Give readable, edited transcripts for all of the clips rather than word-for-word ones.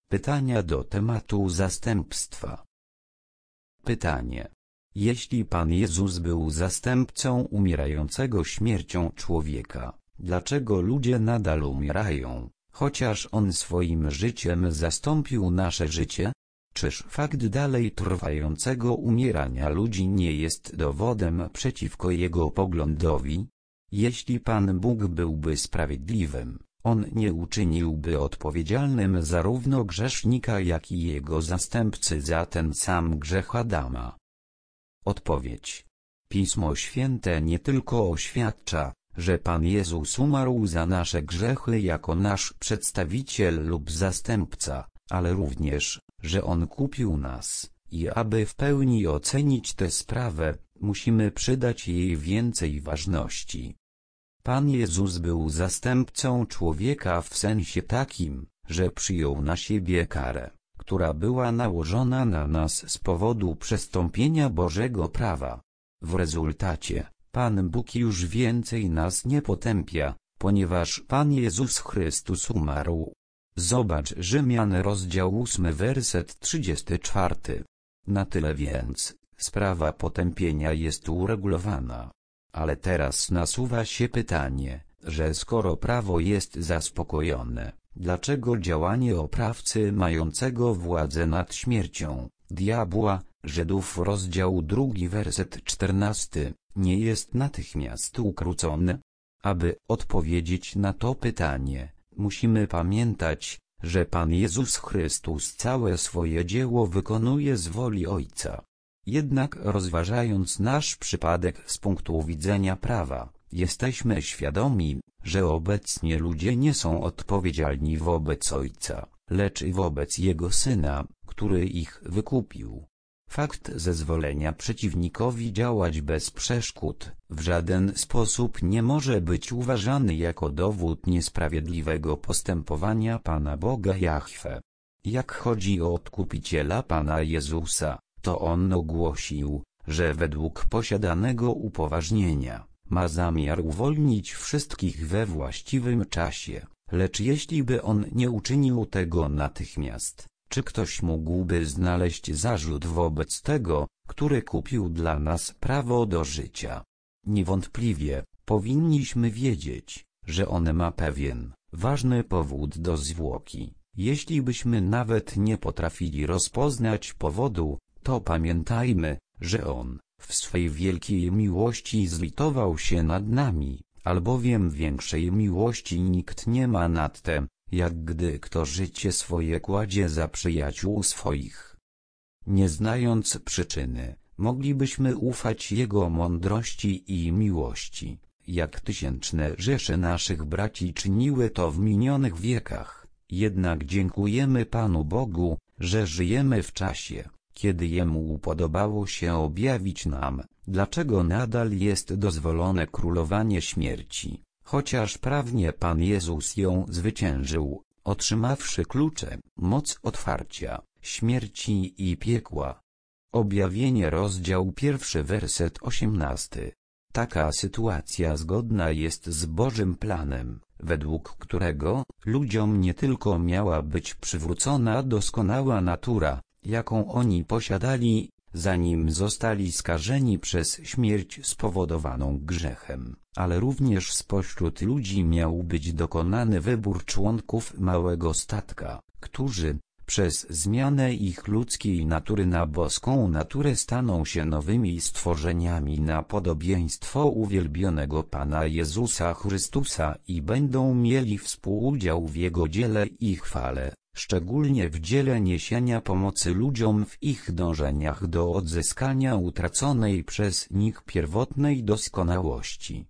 Pytania do tematu zastępstwa. Pytanie. Jeśli Pan Jezus był zastępcą umierającego śmiercią człowieka, dlaczego ludzie nadal umierają, chociaż On swoim życiem zastąpił nasze życie? Czyż fakt dalej trwającego umierania ludzi nie jest dowodem przeciwko Jego poglądowi? Jeśli Pan Bóg byłby sprawiedliwym, On nie uczyniłby odpowiedzialnym zarówno grzesznika, jak i jego zastępcy za ten sam grzech Adama. Odpowiedź. Pismo Święte nie tylko oświadcza, że Pan Jezus umarł za nasze grzechy jako nasz przedstawiciel lub zastępca, ale również, że On kupił nas, i aby w pełni ocenić tę sprawę, musimy przydać jej więcej ważności. Pan Jezus był zastępcą człowieka w sensie takim, że przyjął na siebie karę, która była nałożona na nas z powodu przestąpienia Bożego prawa. W rezultacie, Pan Bóg już więcej nas nie potępia, ponieważ Pan Jezus Chrystus umarł. Zobacz Rzymian rozdział 8 werset 34. Na tyle więc, sprawa potępienia jest uregulowana. Ale teraz nasuwa się pytanie, że skoro prawo jest zaspokojone, dlaczego działanie oprawcy mającego władzę nad śmiercią, diabła, Żydów rozdział 2 werset 14, nie jest natychmiast ukrócone? Aby odpowiedzieć na to pytanie, musimy pamiętać, że Pan Jezus Chrystus całe swoje dzieło wykonuje z woli Ojca. Jednak rozważając nasz przypadek z punktu widzenia prawa, jesteśmy świadomi, że obecnie ludzie nie są odpowiedzialni wobec Ojca, lecz wobec Jego Syna, który ich wykupił. Fakt zezwolenia przeciwnikowi działać bez przeszkód w żaden sposób nie może być uważany jako dowód niesprawiedliwego postępowania Pana Boga Jahwe. Jak chodzi o Odkupiciela Pana Jezusa, to On ogłosił, że według posiadanego upoważnienia ma zamiar uwolnić wszystkich we właściwym czasie, lecz jeśli by On nie uczynił tego natychmiast, czy ktoś mógłby znaleźć zarzut wobec tego, który kupił dla nas prawo do życia? Niewątpliwie, powinniśmy wiedzieć, że On ma pewien, ważny powód do zwłoki. Jeśli byśmy nawet nie potrafili rozpoznać powodu, to pamiętajmy, że On, w swej wielkiej miłości zlitował się nad nami, albowiem większej miłości nikt nie ma nad tę, jak gdy kto życie swoje kładzie za przyjaciół swoich. Nie znając przyczyny, moglibyśmy ufać Jego mądrości i miłości, jak tysięczne rzesze naszych braci czyniły to w minionych wiekach. Jednak dziękujemy Panu Bogu, że żyjemy w czasie, kiedy Jemu upodobało się objawić nam, dlaczego nadal jest dozwolone królowanie śmierci, chociaż prawnie Pan Jezus ją zwyciężył, otrzymawszy klucze, moc otwarcia, śmierci i piekła. Objawienie rozdział 1 werset 18. Taka sytuacja zgodna jest z Bożym planem, według którego ludziom nie tylko miała być przywrócona doskonała natura, jaką oni posiadali, zanim zostali skażeni przez śmierć spowodowaną grzechem, ale również spośród ludzi miał być dokonany wybór członków małego statka, którzy, przez zmianę ich ludzkiej natury na boską naturę staną się nowymi stworzeniami na podobieństwo uwielbionego Pana Jezusa Chrystusa i będą mieli współudział w Jego dziele i chwale, szczególnie w dziele niesienia pomocy ludziom w ich dążeniach do odzyskania utraconej przez nich pierwotnej doskonałości.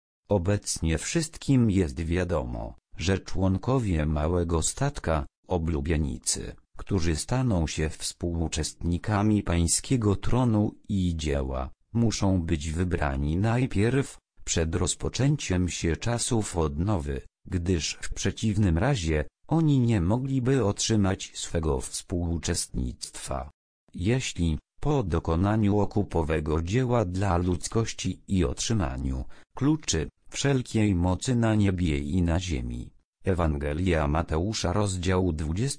Obecnie wszystkim jest wiadomo, że członkowie małego statka, oblubienicy, którzy staną się współuczestnikami Pańskiego tronu i dzieła, muszą być wybrani najpierw, przed rozpoczęciem się czasów odnowy, gdyż w przeciwnym razie, oni nie mogliby otrzymać swego współuczestnictwa. Jeśli, po dokonaniu okupowego dzieła dla ludzkości i otrzymaniu kluczy wszelkiej mocy na niebie i na ziemi, Ewangelia Mateusza rozdział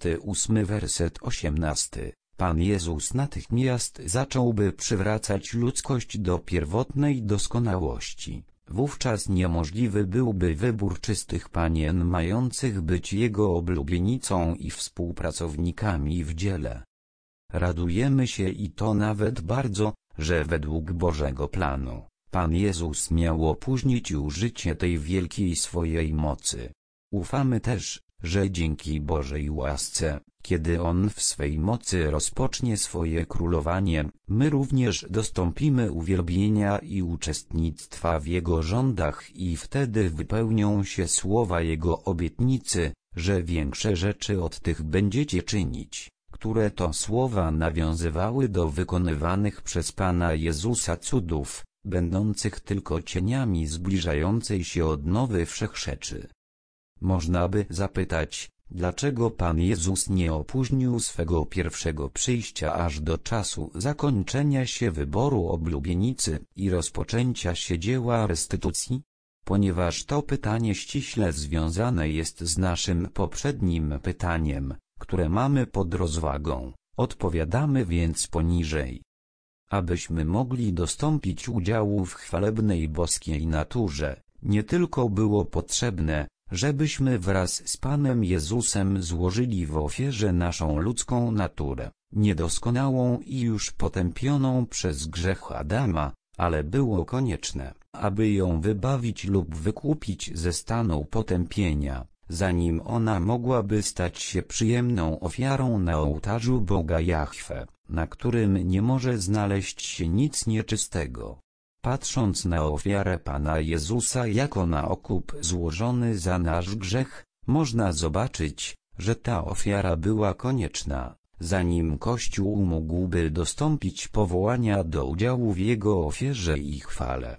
28 werset 18. Pan Jezus natychmiast zacząłby przywracać ludzkość do pierwotnej doskonałości. Wówczas niemożliwy byłby wybór czystych panien mających być Jego oblubienicą i współpracownikami w dziele. Radujemy się i to nawet bardzo, że według Bożego planu, Pan Jezus miał opóźnić użycie tej wielkiej swojej mocy. Ufamy też, że dzięki Bożej łasce, kiedy On w swej mocy rozpocznie swoje królowanie, my również dostąpimy uwielbienia i uczestnictwa w Jego rządach i wtedy wypełnią się słowa Jego obietnicy, że większe rzeczy od tych będziecie czynić, które to słowa nawiązywały do wykonywanych przez Pana Jezusa cudów, będących tylko cieniami zbliżającej się odnowy wszechrzeczy. Można by zapytać, dlaczego Pan Jezus nie opóźnił swego pierwszego przyjścia aż do czasu zakończenia się wyboru oblubienicy i rozpoczęcia się dzieła restytucji? Ponieważ to pytanie ściśle związane jest z naszym poprzednim pytaniem, które mamy pod rozwagą, odpowiadamy więc poniżej. Abyśmy mogli dostąpić udziału w chwalebnej boskiej naturze, nie tylko było potrzebne, żebyśmy wraz z Panem Jezusem złożyli w ofierze naszą ludzką naturę, niedoskonałą i już potępioną przez grzech Adama, ale było konieczne, aby ją wybawić lub wykupić ze stanu potępienia, zanim ona mogłaby stać się przyjemną ofiarą na ołtarzu Boga Jahwe, na którym nie może znaleźć się nic nieczystego. Patrząc na ofiarę Pana Jezusa jako na okup złożony za nasz grzech, można zobaczyć, że ta ofiara była konieczna, zanim Kościół mógłby dostąpić powołania do udziału w Jego ofierze i chwale.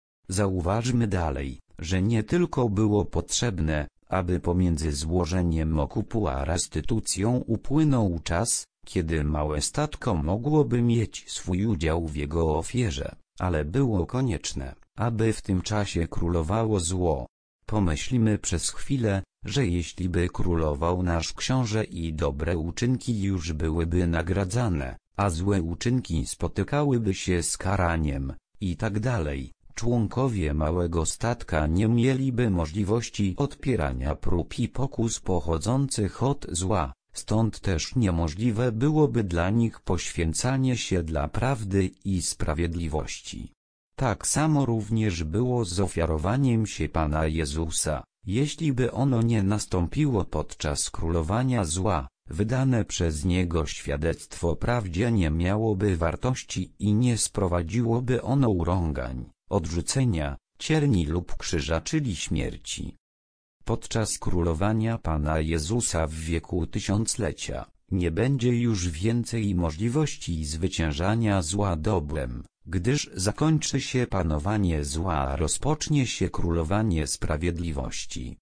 Zauważmy dalej, że nie tylko było potrzebne, aby pomiędzy złożeniem okupu a restytucją upłynął czas, kiedy małe statko mogłoby mieć swój udział w Jego ofierze, ale było konieczne, aby w tym czasie królowało zło. Pomyślimy przez chwilę, że jeśli by królował nasz książę i dobre uczynki już byłyby nagradzane, a złe uczynki spotykałyby się z karaniem, i tak dalej, członkowie małego statka nie mieliby możliwości odpierania prób i pokus pochodzących od zła, stąd też niemożliwe byłoby dla nich poświęcanie się dla prawdy i sprawiedliwości. Tak samo również było z ofiarowaniem się Pana Jezusa. Jeśli by ono nie nastąpiło podczas królowania zła, wydane przez Niego świadectwo prawdzie nie miałoby wartości i nie sprowadziłoby ono urągań, odrzucenia, cierni lub krzyża, czyli śmierci. Podczas królowania Pana Jezusa w wieku tysiąclecia, nie będzie już więcej możliwości zwyciężania zła dobrem, gdyż zakończy się panowanie zła, a rozpocznie się królowanie sprawiedliwości.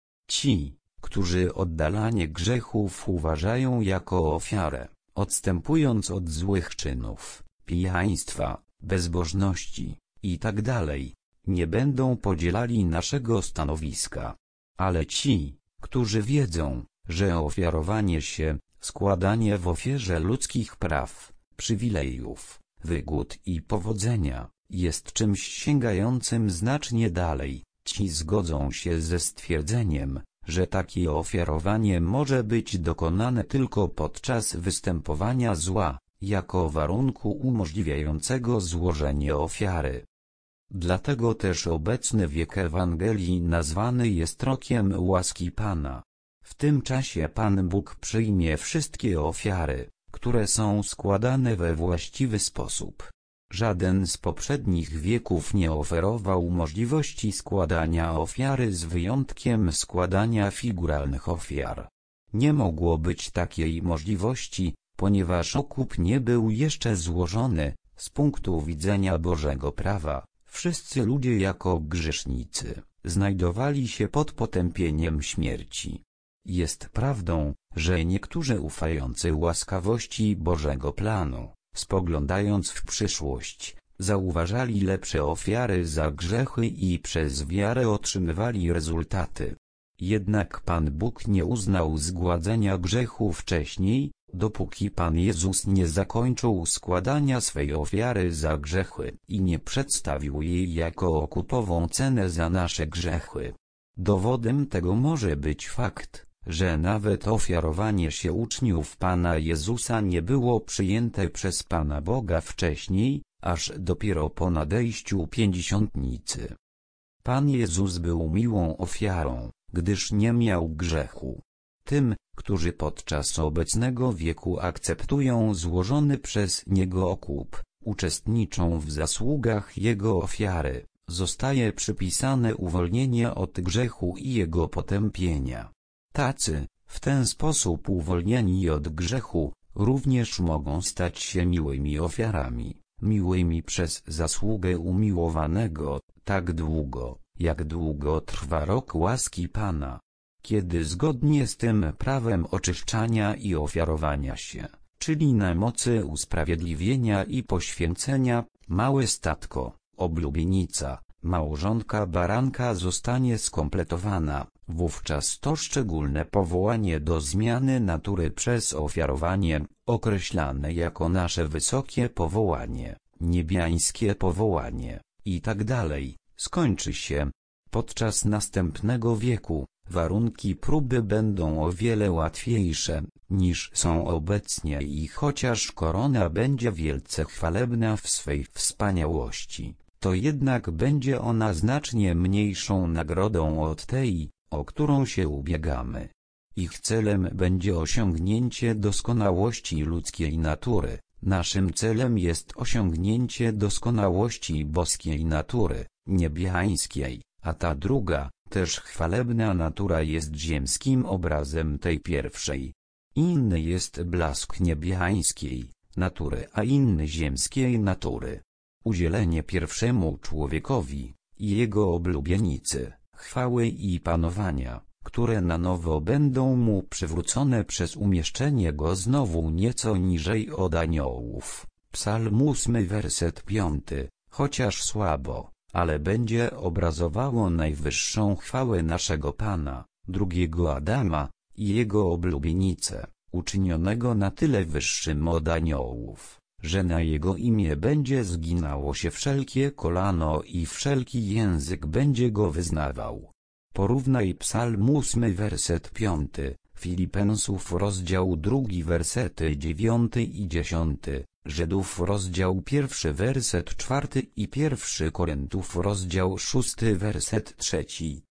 Ci, którzy oddalanie grzechów uważają jako ofiarę, odstępując od złych czynów, pijaństwa, bezbożności itd., nie będą podzielali naszego stanowiska. Ale ci, którzy wiedzą, że ofiarowanie się, składanie w ofierze ludzkich praw, przywilejów, wygód i powodzenia, jest czymś sięgającym znacznie dalej, ci zgodzą się ze stwierdzeniem, że takie ofiarowanie może być dokonane tylko podczas występowania zła, jako warunku umożliwiającego złożenie ofiary. Dlatego też obecny wiek Ewangelii nazwany jest rokiem łaski Pana. W tym czasie Pan Bóg przyjmie wszystkie ofiary, które są składane we właściwy sposób. Żaden z poprzednich wieków nie oferował możliwości składania ofiary z wyjątkiem składania figuralnych ofiar. Nie mogło być takiej możliwości, ponieważ okup nie był jeszcze złożony. Z punktu widzenia Bożego prawa, wszyscy ludzie jako grzesznicy znajdowali się pod potępieniem śmierci. Jest prawdą, że niektórzy ufający łaskawości Bożego planu, spoglądając w przyszłość, zauważali lepsze ofiary za grzechy i przez wiarę otrzymywali rezultaty. Jednak Pan Bóg nie uznał zgładzenia grzechu wcześniej, dopóki Pan Jezus nie zakończył składania swej ofiary za grzechy i nie przedstawił jej jako okupową cenę za nasze grzechy. Dowodem tego może być fakt, że nawet ofiarowanie się uczniów Pana Jezusa nie było przyjęte przez Pana Boga wcześniej, aż dopiero po nadejściu pięćdziesiątnicy. Pan Jezus był miłą ofiarą, gdyż nie miał grzechu. Tym, którzy podczas obecnego wieku akceptują złożony przez Niego okup, uczestniczą w zasługach Jego ofiary, zostaje przypisane uwolnienie od grzechu i jego potępienia. Tacy, w ten sposób uwolnieni od grzechu, również mogą stać się miłymi ofiarami, miłymi przez zasługę umiłowanego, tak długo, jak długo trwa rok łaski Pana. Kiedy zgodnie z tym prawem oczyszczania i ofiarowania się, czyli na mocy usprawiedliwienia i poświęcenia, małe statko, oblubienica, małżonka baranka zostanie skompletowana, wówczas to szczególne powołanie do zmiany natury przez ofiarowanie, określane jako nasze wysokie powołanie, niebiańskie powołanie, itd., skończy się. Podczas następnego wieku, warunki próby będą o wiele łatwiejsze, niż są obecnie i chociaż korona będzie wielce chwalebna w swej wspaniałości, to jednak będzie ona znacznie mniejszą nagrodą od tej, o którą się ubiegamy. Ich celem będzie osiągnięcie doskonałości ludzkiej natury, naszym celem jest osiągnięcie doskonałości boskiej natury, niebiańskiej, a ta druga, też chwalebna natura jest ziemskim obrazem tej pierwszej. Inny jest blask niebiańskiej natury, a inny ziemskiej natury. Udzielenie pierwszemu człowiekowi i jego oblubienicy chwały i panowania, które na nowo będą mu przywrócone przez umieszczenie go znowu nieco niżej od aniołów. Psalm 8, werset 5, chociaż słabo, ale będzie obrazowało najwyższą chwałę naszego Pana, drugiego Adama, i jego oblubienicę, uczynionego na tyle wyższym od aniołów, że na jego imię będzie zginało się wszelkie kolano i wszelki język będzie go wyznawał. Porównaj Psalm 8, werset 5, Filipensów rozdział 2, wersety 9 i 10, Żydów rozdział 1, werset 4 i 1 Koryntów rozdział 6, werset 3.